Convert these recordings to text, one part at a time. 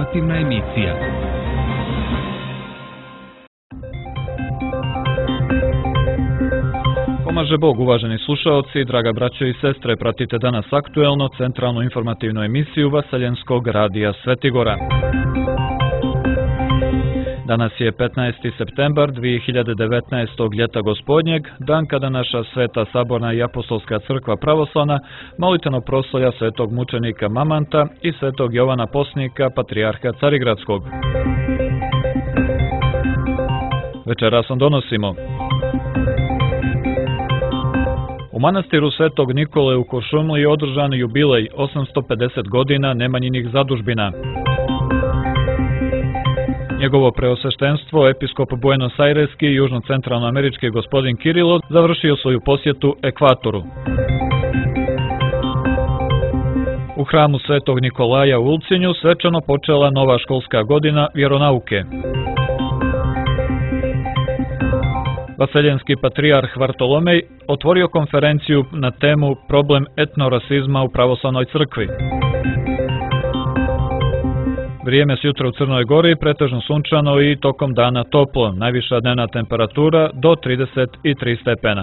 informativna emisija. Pomaže Bog, uvaženi slušaoci, draga braćo i sestre, pratite danas aktuelno centralnu informativnu emisiju Vaseljenskog radija Svetigora. Danas je 15. septembar 2019. ljeta gospodnjeg, dan kada naša Sveta Saborna i Apostolska crkva pravoslavna molitveno proslavlja svetog mučenika Mamanta i svetog Jovana Posnika, patrijarha Carigradskog. Večeras vam donosimo: u manastiru Svetog Nikole u Kuršumliji je održan jubilej 850 godina Nemanjinih zadužbina. Njegovo preosveštenstvo, episkop Buenos Aireski i južno-centralnoamerički gospodin Kirilo, završio svoju posjetu ekvatoru. U hramu Svetog Nikolaja u Ulcinju svečano počela nova školska godina vjeronauke. Vaseljenski patrijarh Vartolomej otvorio konferenciju na temu Problem etnorasizma u pravoslavnoj crkvi. Vrijeme s jutra u Crnoj Gori pretežno sunčano i tokom dana toplo, najviša dnevna temperatura do 33 stepena.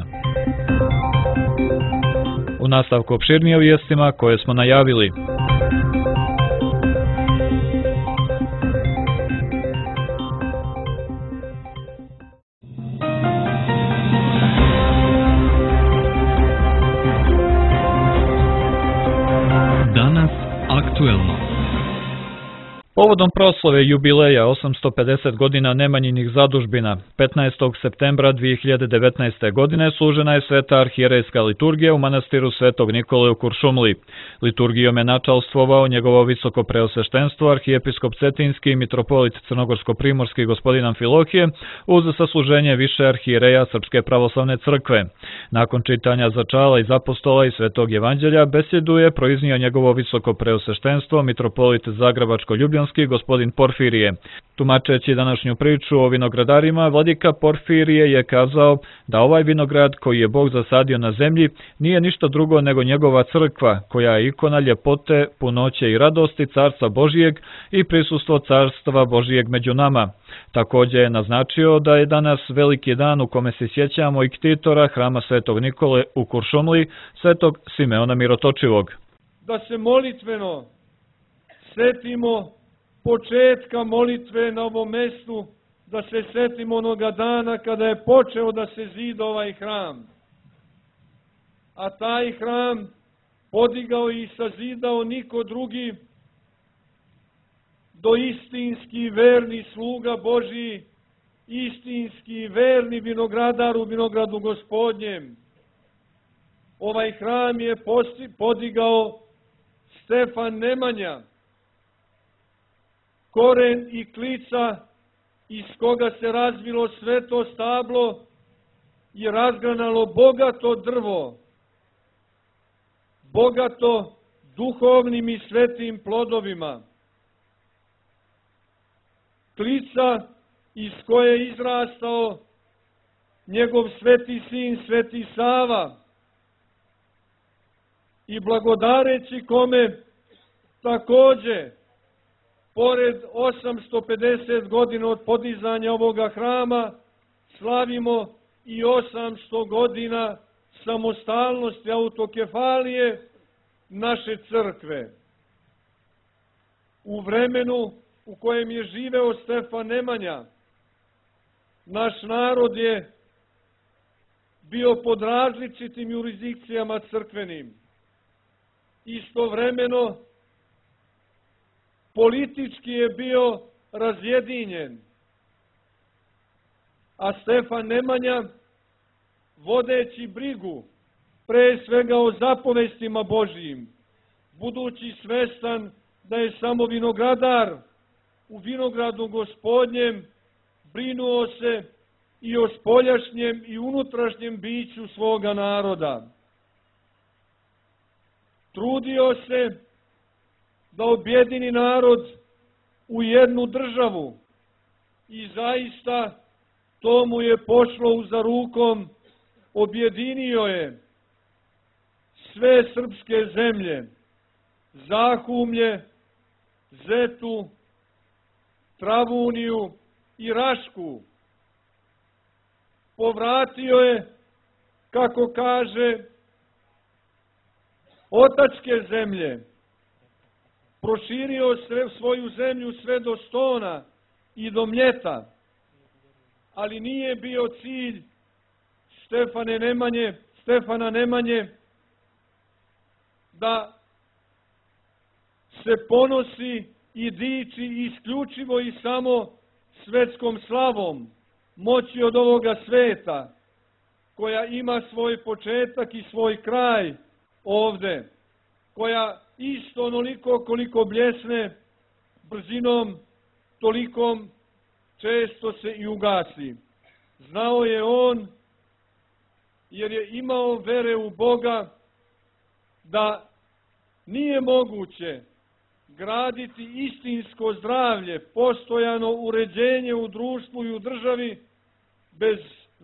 U nastavku opširnije o vijestima koje smo najavili. Danas aktuelno. Povodom proslave jubileja 850 godina Nemanjinih zadužbina, 15. septembra 2019. godine služena je sveta arhijerejska liturgija u manastiru Svetog Nikole u Kuršumliji. Liturgijom je načalstvovao njegovo visoko preosveštenstvo arhijepiskop Cetinski i mitropolit Crnogorsko-primorski gospodin Amfilohije uz sasluženje više arhijereja Srpske pravoslavne crkve. Nakon čitanja začala iz apostola i Svetog evanđelja besedu je proiznio njegovo visoko preosveštenstvo mitropolit Zagrebačko-Ljubljanski gospodin Porfirije. Tumačeći današnju priču o vinogradarima, vladika Porfirije je kazao da ovaj vinograd koji je Bog zasadio na zemlji nije ništa drugo nego njegova crkva, koja je ikona ljepote, punoće i radosti Carstva Božijeg i prisustvo Carstva Božijeg među nama. Također je naznačio da je danas veliki dan u kome se sjećamo i ktitora hrama Svetog Nikole u Kuršumliji, svetog Simeona Mirotočivog. Da se molitveno setimo početka molitve na ovom mjestu, da se setimo onoga dana kada je počeo da se zida ovaj hram. A taj hram podigao i sazidao niko drugi do istinski verni sluga Božiji, istinski verni vinogradar u vinogradu Gospodnjem. Ovaj hram je podigao Stefan Nemanja, koren i klica iz koga se razvilo sveto stablo i razgranalo bogato drvo, bogato duhovnim i svetim plodovima. Klica iz koje je izrastao njegov sveti sin, sveti Sava, i blagodareći kome također pored 850 godina od podizanja ovoga hrama, slavimo i 800 godina samostalnosti autokefalije naše crkve. U vremenu u kojem je živeo Stefan Nemanja, naš narod je bio pod različitim jurisdikcijama crkvenim. Istovremeno, politički je bio razjedinjen, a Stefan Nemanja, vodeći brigu pre svega o zapovestima Božijim, budući svestan da je samo vinogradar u vinogradu Gospodnjem, brinuo se i o spoljašnjem i unutrašnjem biću svoga naroda. Trudio se da objedini narod u jednu državu i zaista to mu je pošlo za rukom, objedinio je sve srpske zemlje, Zahumlje, Zetu, Travuniju i Rašku. Povratio je, kako kaže, otačke zemlje. Proširio svoju zemlju sve do Stona i do Mljeta. Ali nije bio cilj Stefana Nemanje da se ponosi i diči isključivo i samo svetskom slavom, moći od ovoga sveta, koja ima svoj početak i svoj kraj ovde, koja isto onoliko koliko bljesne brzinom, tolikom često se i ugasi. Znao je on, jer je imao vere u Boga, da nije moguće graditi istinsko zdravlje, postojano uređenje u društvu i u državi bez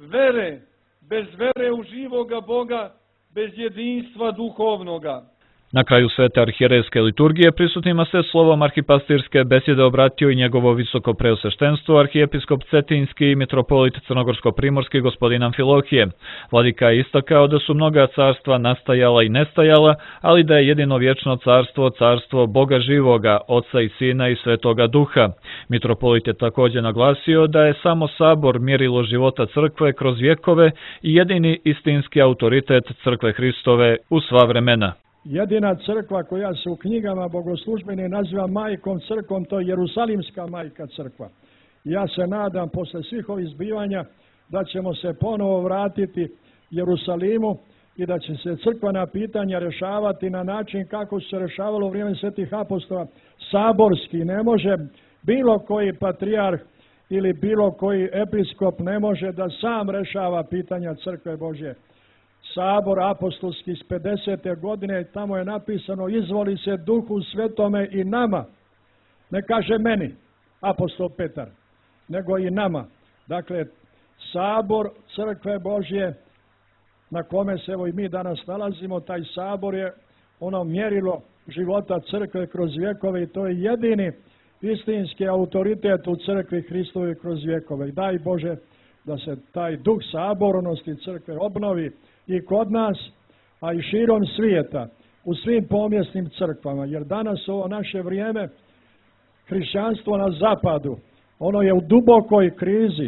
vere u živoga Boga, bez jedinstva duhovnoga. Na kraju svete arhijerejske liturgije prisutnima se slovom arhipastirske besjede obratio i njegovo visoko preosveštenstvo, arhijepiskop Cetinski i mitropolit Crnogorsko-primorski gospodin Amfilohije. Vladika je istakao da su mnoga carstva nastajala i nestajala, ali da je jedino vječno carstvo, carstvo Boga živoga, Oca i Sina i Svetoga Duha. Mitropolit je također naglasio da je samo sabor mjerilo života crkve kroz vjekove i jedini istinski autoritet crkve Hristove u sva vremena. Jedina crkva koja se u knjigama bogoslužbene naziva majkom crkvom, to je Jerusalimska majka crkva. Ja se nadam posle svih ovih zbivanja da ćemo se ponovo vratiti Jerusalimu i da će se crkvena pitanja rješavati na način kako se rješavalo u vrijeme svetih apostola, saborski. Ne može bilo koji patrijarh ili bilo koji episkop ne može da sam rješava pitanja crkve Božje. Sabor apostolski iz 50. godine, tamo je napisano: izvoli se Duhu Svetome i nama. Ne kaže meni, apostol Petar, nego i nama. Dakle, sabor crkve Božje na kome se evo i mi danas nalazimo, taj sabor je ono mjerilo života crkve kroz vjekove i to je jedini istinski autoritet u crkvi Hristovi kroz vjekove. I daj Bože da se taj duh sabornosti crkve obnovi i kod nas, a i širom svijeta, u svim pomjesnim crkvama, jer danas ovo naše vrijeme, hrišćanstvo na zapadu, ono je u dubokoj krizi.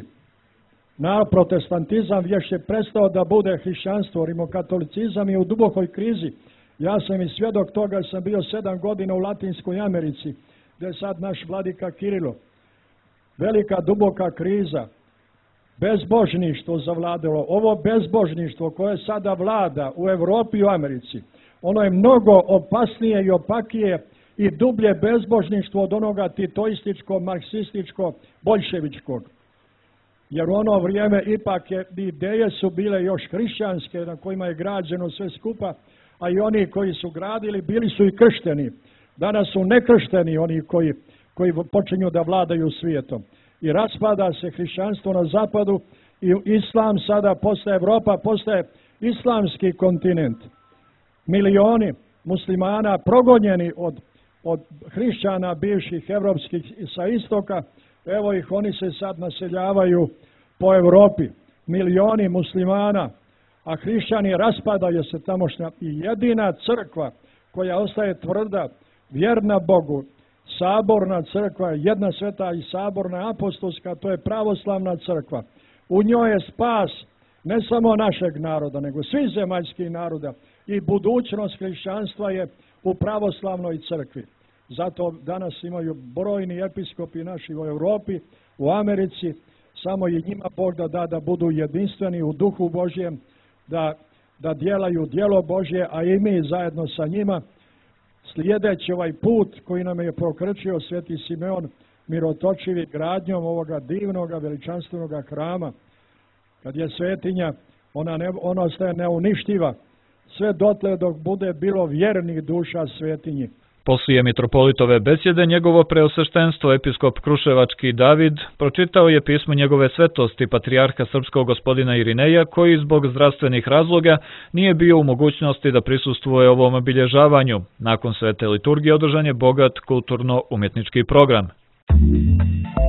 Protestantizam je prestao da bude hrišćanstvo, rimokatolicizam je u dubokoj krizi. Ja sam i svjedok toga, sam bio 7 godina u Latinskoj Americi, gdje je sad naš vladika Kirilo. Velika duboka kriza. Bezbožništvo zavladalo. Ovo bezbožništvo koje sada vlada u Europi i u Americi, ono je mnogo opasnije i opakije i dublje bezbožništvo od onoga titoističkog, marksističkog, boljševičkog. Jer u ono vrijeme ipak ideje su bile još hrišćanske, na kojima je građeno sve skupa, a i oni koji su gradili bili su i kršteni. Danas su nekršteni oni koji počinju da vladaju svijetom. I raspada se hrišćanstvo na zapadu i islam sada postaje, Evropa postaje islamski kontinent. Milioni muslimana progonjeni od hrišćana bivših evropskih sa istoka, evo ih, oni se sad naseljavaju po Europi. Milioni muslimana, a hrišćani raspadaju se tamošnja i jedina crkva koja ostaje tvrda, vjerna Bogu, saborna crkva, jedna sveta i saborna apostolska, to je pravoslavna crkva. U njoj je spas ne samo našeg naroda, nego svih zemaljskih naroda i budućnost hrišćanstva je u pravoslavnoj crkvi. Zato danas imaju brojni episkopi naši u Europi, u Americi, samo je njima Bog da budu jedinstveni u duhu Božjem, da djelaju djelo Božje, a i mi zajedno sa njima, slijedeći ovaj put koji nam je prokrčio sveti Simeon Mirotočivi gradnjom ovoga divnoga veličanstvenoga hrama. Kad je svetinja, ona ostaje neuništiva, sve dotle dok bude bilo vjernih duša svetinji. Poslije mitropolitove besjede, njegovo preosveštenstvo, episkop Kruševački David, pročitao je pismo njegove svetosti, patrijarha srpskog gospodina Irineja, koji zbog zdravstvenih razloga nije bio u mogućnosti da prisustvuje ovom obilježavanju. Nakon svete liturgije održan je bogat kulturno-umjetnički program.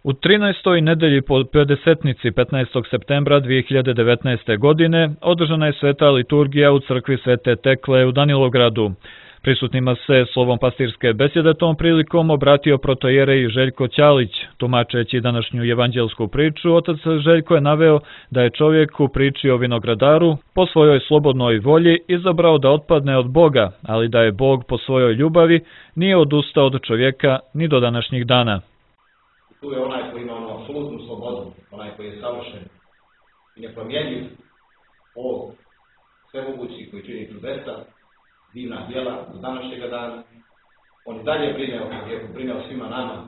U 13. nedelji po pedesetnici 15. septembra 2019. godine održana je sveta liturgija u crkvi Svete Tekle u Danilogradu. Prisutnima se slovom pastirske besjede tom prilikom obratio protojerej Željko Ćalić. Tumačeći današnju evanđelsku priču, otac Željko je naveo da je čovjek u priči o vinogradaru po svojoj slobodnoj volji izabrao da otpadne od Boga, ali da je Bog po svojoj ljubavi nije odustao od čovjeka ni do današnjih dana. Tu je onaj koji ima onu apsolutnu slobodu, onaj koji je savršen i nepromjenjiv, Bog svemogući koji čini čudesa, divna djela do današnjega dana. On i dalje brine o čovjeku, brine o svima nama.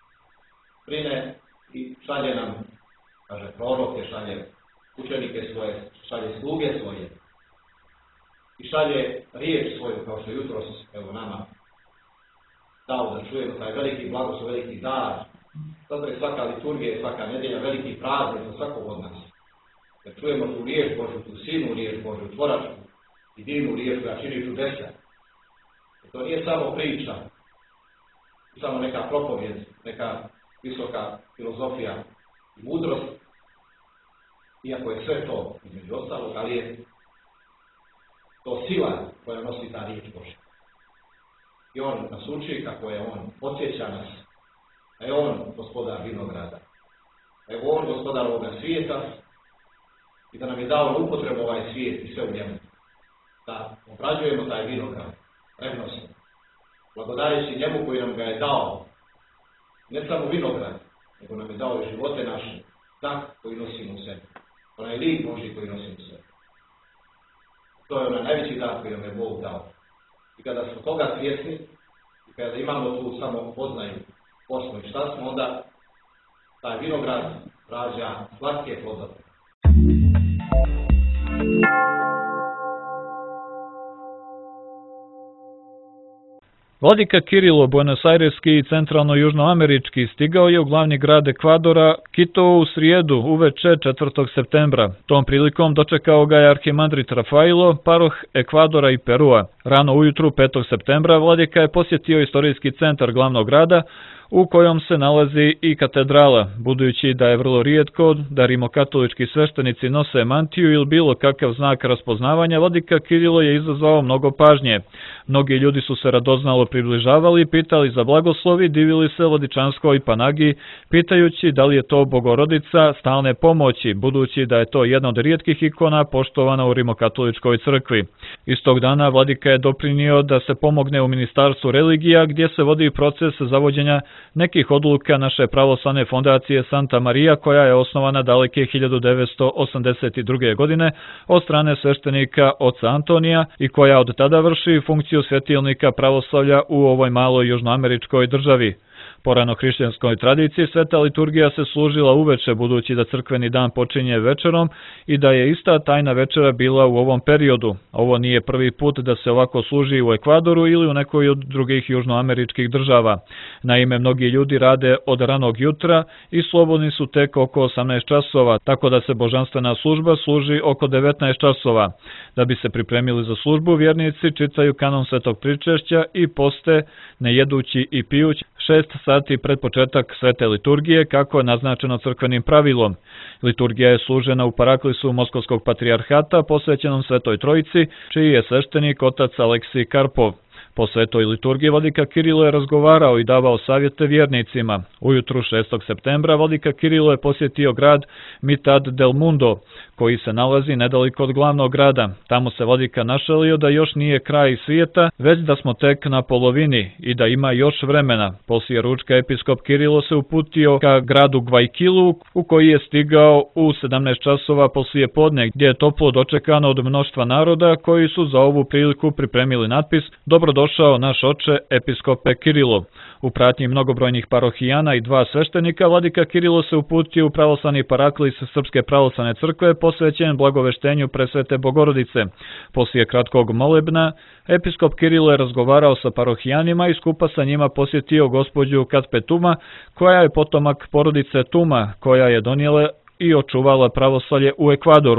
Brine i šalje nam, kaže proroke, šalje učenike svoje, šalje sluge svoje. I šalje riječ svoju, kao što jutros evo nama dao da čujemo taj veliki blagoslov, veliki dar. Zato je svaka liturgija, svaka nedjelja veliki praznik za svakog od nas. Da čujemo tu riječ Božju, tu silnu riječ Božju, tvoračku i divnu riječ koja čini čudesa. To nije samo priča, samo neka propovijed, neka visoka filozofija i mudrost, iako je sve to između ostalog, ali je to sila koja nosi ta riječ Božja. I on nas uči kako je on, podsjeća nas, da je on gospodar vinograda, da je on gospodar ovoga svijeta i da nam je dao na upotrebu ovaj svijet i sve u njemu. Da obrađujemo taj vinograd revnosno, blagodareći njemu koji nam ga je dao, ne samo vinograd, nego nam je dao i živote naše, tak koji nosimo u sebi, onaj lik Božji koji nosimo u sebi. To je onaj najveći dar koji nam je Bog dao. I kada smo toga svjesni, i kada imamo tu samo poznaju osnovu i šta smo, onda taj vinograd rađa slatke plodove. Vladika Kirilo, buenosajreski i centralno-južnoamerički, stigao je u glavni grad Ekvadora, Quito, u srijedu uveče 4. septembra. Tom prilikom dočekao ga je arhimandrit Rafailo, paroh Ekvadora i Perua. Rano ujutru 5. septembra vladika je posjetio istorijski centar glavnog grada, u kojom se nalazi i katedrala, budući da je vrlo rijetko da rimokatolički sveštenici nose mantiju ili bilo kakav znak raspoznavanja, vladika Kirilo je izazvao mnogo pažnje. Mnogi ljudi su se radoznalo približavali, pitali za blagoslovi, divili se Vladičanskoj panagiji, pitajući da li je to Bogorodica stalne pomoći, budući da je to jedna od rijetkih ikona poštovana u rimokatoličkoj crkvi. Istog dana vladika je doprinio da se pomogne u Ministarstvu religija, gdje se vodi proces zavođenja nekih odluka naše pravoslavne fondacije Santa Maria, koja je osnovana daleke 1982. godine od strane sveštenika oca Antonija i koja od tada vrši funkciju svetilnika pravoslavlja u ovoj maloj južnoameričkoj državi. Po ranohrišćanskoj tradiciji sveta liturgija se služila uveče, budući da crkveni dan počinje večerom i da je ista tajna večera bila u ovom periodu. Ovo nije prvi put da se ovako služi u Ekvadoru ili u nekoj od drugih južnoameričkih država. Naime, mnogi ljudi rade od ranog jutra i slobodni su tek oko 18 časova, tako da se božanstvena služba služi oko 19 časova. Da bi se pripremili za službu, vjernici čitaju kanon Svetog pričešća i poste, ne jedući i pijući, 6 sati pred početak svete liturgije, kako je naznačeno crkvenim pravilom. Liturgija je služena u paraklisu Moskovskog patrijarhata posvećenom Svetoj Trojici, čiji je sveštenik otac Aleksij Karpov. Po svetoj liturgiji vladika Kirilo je razgovarao i davao savjete vjernicima. Ujutru 6. septembra vladika Kirilo je posjetio grad Mitad del Mundo, koji se nalazi nedaleko od glavnog grada. Tamo se vladika našalio da još nije kraj svijeta, već da smo tek na polovini i da ima još vremena. Poslije ručka episkop Kirilo se uputio ka gradu Gvajkilu, u koji je stigao u 17 časova poslije podne, gdje je toplo dočekano od mnoštva naroda koji su za ovu priliku pripremili natpis "Dobrodošao naš oče, episkope Kirilo". U pratnji mnogobrojnih parohijana i 2 sveštenika, vladika Kirilo se uputio u pravoslavni paraklis Srpske pravoslavne crkve posvećen blagoveštenju presvete Bogorodice. Poslije kratkog molebna, episkop Kirilo je razgovarao sa parohijanima i skupa sa njima posjetio gospođu Katpe Tuma, koja je potomak porodice Tuma, koja je donijela i očuvala pravoslavlje u Ekvadoru.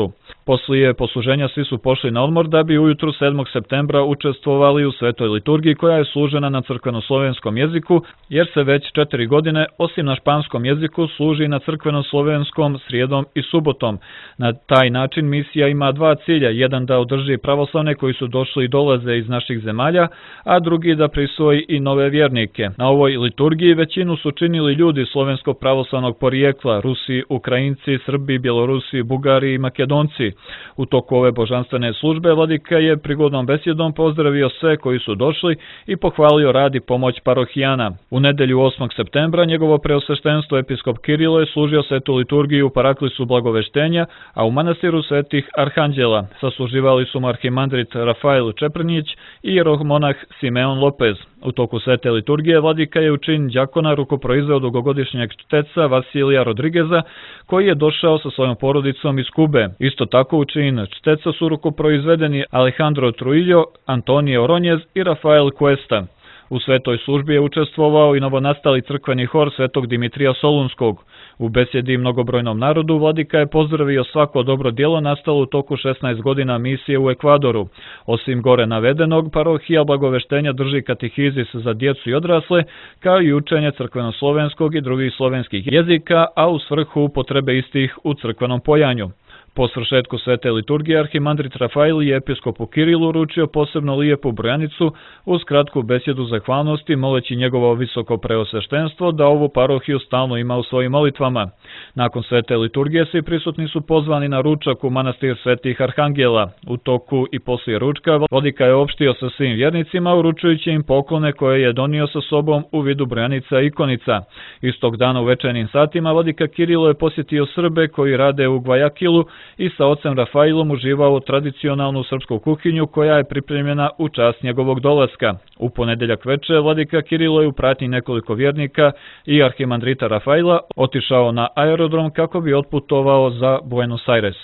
Poslije posluženja svi su pošli na odmor da bi ujutru 7. septembra učestvovali u svetoj liturgiji koja je služena na crkveno-slovenskom jeziku, jer se već 4 godine, osim na španskom jeziku, služi na crkveno-slovenskom srijedom i subotom. Na taj način misija ima dva cilja, jedan da održi pravoslavne koji su došli i dolaze iz naših zemalja, a drugi da prisvoji i nove vjernike. Na ovoj liturgiji većinu su činili ljudi slovenskog pravoslavnog porijekla, Rusi, Ukrajinci, Srbi, Bjelorusi, Bugari i Makedonci. U toku ove božanstvene službe vladika je prigodnom besjedom pozdravio sve koji su došli i pohvalio rad i pomoć parohijana. U nedelju 8. septembra njegovo preosveštenstvo episkop Kirilo je služio svetu liturgiju u paraklisu blagoveštenja, a u manastiru svetih Arhanđela sasluživali su mu arhimandrit Rafael Čeprnjić i jeromonah Simeon Lopez. U toku svete liturgije vladika je u čin đakona rukoproizveo dugogodišnjeg čteca Vasilija Rodrigeza, koji je došao sa svojom porodicom iz Kube. Isto tako u čin čteca su rukoproizvedeni Alejandro Trujillo, Antonio Oronjez i Rafael Cuesta. U svetoj službi je učestvovao i novonastali crkveni hor svetog Dimitrija Solunskog. U besjedi mnogobrojnom narodu vladika je pozdravio svako dobro djelo nastalo u toku 16 godina misije u Ekvadoru. Osim gore navedenog, parohija blagoveštenja drži katehizis za djecu i odrasle, kao i učenje crkveno-slovenskog i drugih slovenskih jezika, a u svrhu potrebe istih u crkvenom pojanju. Po svršetku svete liturgije arhimandrit Rafael je episkopu Kirilu uručio posebno lijepu brojanicu uz kratku besjedu zahvalnosti, moleći njegovo visoko preosveštenstvo da ovu parohiju stalno ima u svojim molitvama. Nakon svete liturgije svi prisutni su pozvani na ručak u manastir svetih Arhangela. U toku i poslije ručka vladika je opštio sa svim vjernicima, uručujući im poklone koje je donio sa sobom u vidu brojanica i ikonica. Istog dana u večernjim satima vladika Kirilo je posjetio Srbe koji rade u Gvajakilu i sa ocem Rafailom uživao tradicionalnu srpsku kuhinju koja je pripremljena u čast njegovog dolaska. U ponedeljak veče vladika Kirilo je u pratnji nekoliko vjernika i arhimandrita Rafaila otišao na aerodrom kako bi otputovao za Buenos Aires.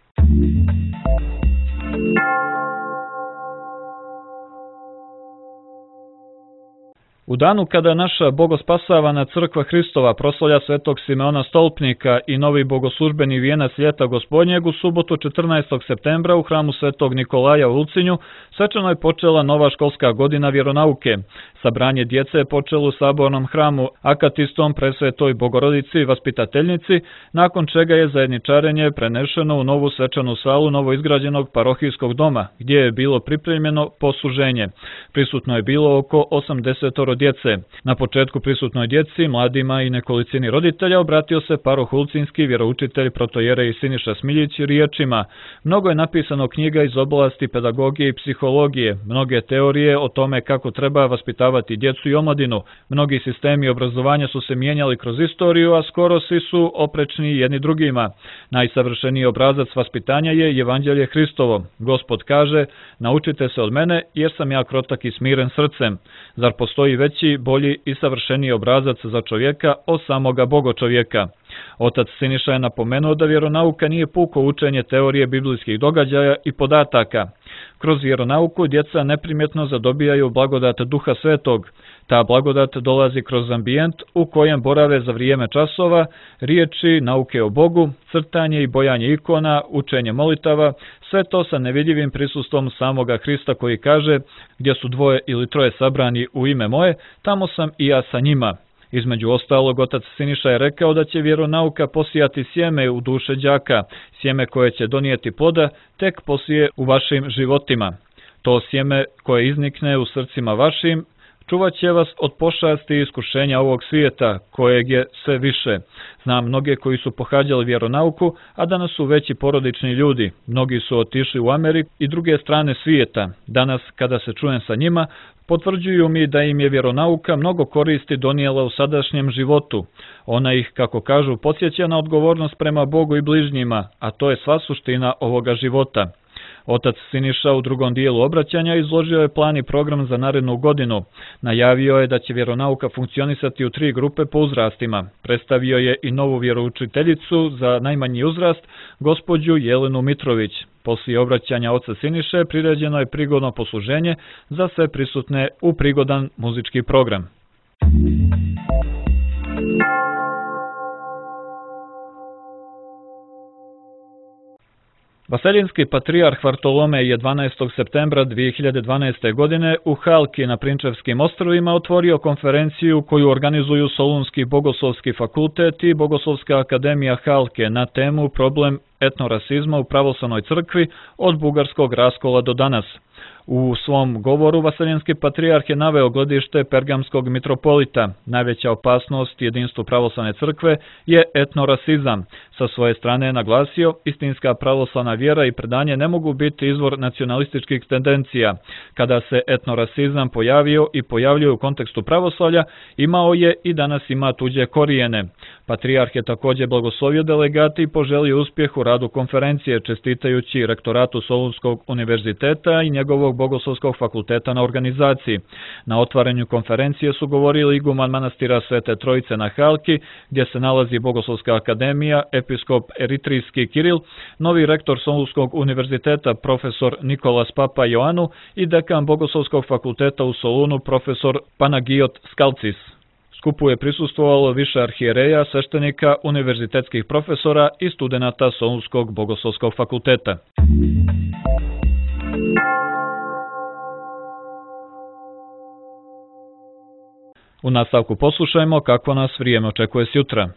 U danu kada naša bogospasavana crkva Hristova proslavlja svetog Simeona Stolpnika i novi bogoslužbeni vijenac ljeta Gospodnjeg, u subotu 14. septembra u hramu svetog Nikolaja u Ulcinju svečano je počela nova školska godina vjeronauke. Sabranje djece je počelo u sabornom hramu Akatistom presvetoj Bogorodici i vaspitateljnici, nakon čega je zajedničarenje prenešeno u novu svečanu salu novoizgrađenog parohijskog doma, gdje je bilo pripremljeno posluženje. Prisutno je bilo oko 80 djece. Na početku prisutnoj djeci, mladima i nekolicini roditelja obratio se paroh ulcinski vjeroučitelj protojerej Siniša Smiljić riječima: mnogo je napisano knjiga iz oblasti pedagogije i psihologije, mnoge teorije o tome kako treba vaspitavati djecu i omladinu. Mnogi sistemi obrazovanja su se mijenjali kroz istoriju, a skoro svi su oprečni jedni drugima. Najsavršeniji obrazac vaspitanja je Evanđelje Hristovo. Gospod kaže: naučite se od mene, jer sam ja krotak i smiren srcem. Zar postoji veći, bolji i savršeniji obrazac za čovjeka od samoga Bogočovjeka? Otac Siniša je napomenuo da vjeronauka nije puko učenje teorije biblijskih događaja i podataka. Kroz vjeronauku djeca neprimjetno zadobijaju blagodat Duha Svetog. Ta blagodat dolazi kroz ambijent u kojem borave za vrijeme časova, riječi, nauke o Bogu, crtanje i bojanje ikona, učenje molitava, sve to sa nevidljivim prisustvom samoga Hrista koji kaže: gdje su 2 ili 3 sabrani u ime moje, tamo sam i ja sa njima. Između ostalog, otac Siniša je rekao da će vjeronauka posijati sjeme u duše đaka, sjeme koje će donijeti ploda tek poslije u vašim životima. To sjeme koje iznikne u srcima vašim čuvat će vas od pošasti i iskušenja ovog svijeta, kojeg je sve više. Znam mnoge koji su pohađali vjeronauku, a danas su veći porodični ljudi. Mnogi su otišli u Ameriku i druge strane svijeta. Danas, kada se čujem sa njima, potvrđuju mi da im je vjeronauka mnogo koristi donijela u sadašnjem životu. Ona ih, kako kažu, podsjeća na odgovornost prema Bogu i bližnjima, a to je sva suština ovoga života. Otac Siniša u drugom dijelu obraćanja izložio je plan i program za narednu godinu. Najavio je da će vjeronauka funkcionisati u 3 grupe po uzrastima. Predstavio je i novu vjeroučiteljicu za najmanji uzrast, gospođu Jelenu Mitrović. Poslije obraćanja oca Siniše priređeno je prigodno posluženje za sve prisutne u prigodan muzički program. Vaseljenski patrijarh Vartolomej je 12. septembra 2012. godine u Halki na Prinčevskim ostrvima otvorio konferenciju koju organizuju Solunski bogoslovski fakultet i Bogoslovska akademija Halke na temu problem etnorasizma u pravoslavnoj crkvi od bugarskog raskola do danas. U svom govoru Vaseljenski patrijarh je naveo gledište pergamskog mitropolita. Najveća opasnost jedinstvu pravoslavne crkve je etnorasizam. Sa svoje strane je naglasio, istinska pravoslavna vjera i predanje ne mogu biti izvor nacionalističkih tendencija. Kada se etnorasizam pojavio i pojavljuje u kontekstu pravoslavlja, imao je i danas ima tuđe korijene. Patrijarh je također blagoslovio delegati i poželio uspjeh u radu konferencije, čestitajući rektoratu Solunskog univerziteta i njegovog Bogoslovskog fakulteta na organizaciji. Na otvaranju konferencije su govorili iguman manastira Svete Trojice na Halki, gdje se nalazi Bogoslovska akademija, episkop eritrijski Kiril, novi rektor Solunskog univerziteta profesor Nikolas Papa Joanu i dekan Bogoslovskog fakulteta u Solunu profesor Panagiot Skalcis. Skupu je prisustvovalo više arhijereja, sveštenika, univerzitetskih profesora i studenata Solunskog bogoslovskog fakulteta. U nastavku poslušajmo kako nas vrijeme očekuje sjutra.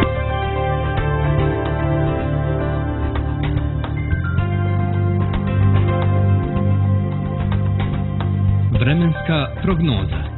Vremenska prognoza.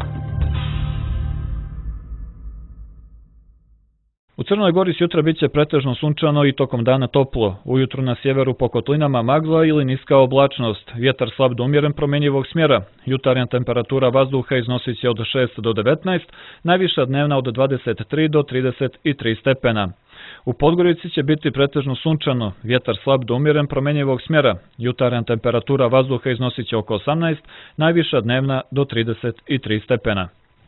U Crnoj Gori sjutra bit će pretežno sunčano i tokom dana toplo. Ujutru na sjeveru po kotlinama magla ili niska oblačnost. Vjetar slab do umjeren promjenjivog smjera. Jutarnja temperatura vazduha iznosit će od 6 do 19, najviša dnevna od 23 do 33 stepena. U Podgorici će biti pretežno sunčano, vjetar slab do umjeren promjenjivog smjera. Jutarnja temperatura vazduha iznosit će oko 18, najviša dnevna do 33 stepena.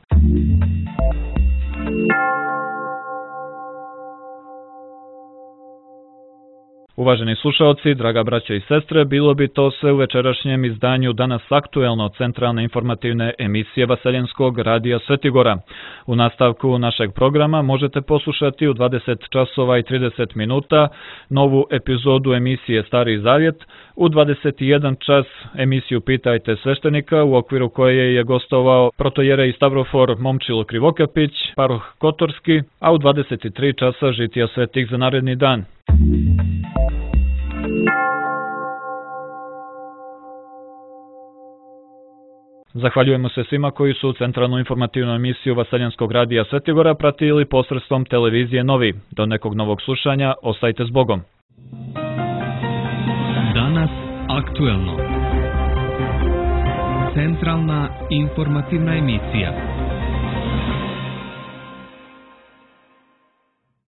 Uvaženi slušalci, draga braća i sestre, bilo bi to sve u večerašnjem izdanju Danas aktuelno centralne informativne emisije Vaseljenskog radija Svetigora. U nastavku našeg programa možete poslušati u 20 časova i 30 minuta novu epizodu emisije Stari Zavjet, u 21 čas emisiju Pitajte sveštenika u okviru koje je gostovao protojerej Stavrofor Momčilo Krivokapić, paroh Kotorski, a u 23 časa žitija svetih za naredni dan. Zahvaljujemo se svima koji su centralnu informativnu emisiju Vaseljenskog radija Svetigora pratili posredstvom televizije Novi. Do nekog novog slušanja, ostajte s Bogom. Danas aktuelno. Centralna informativna emisija.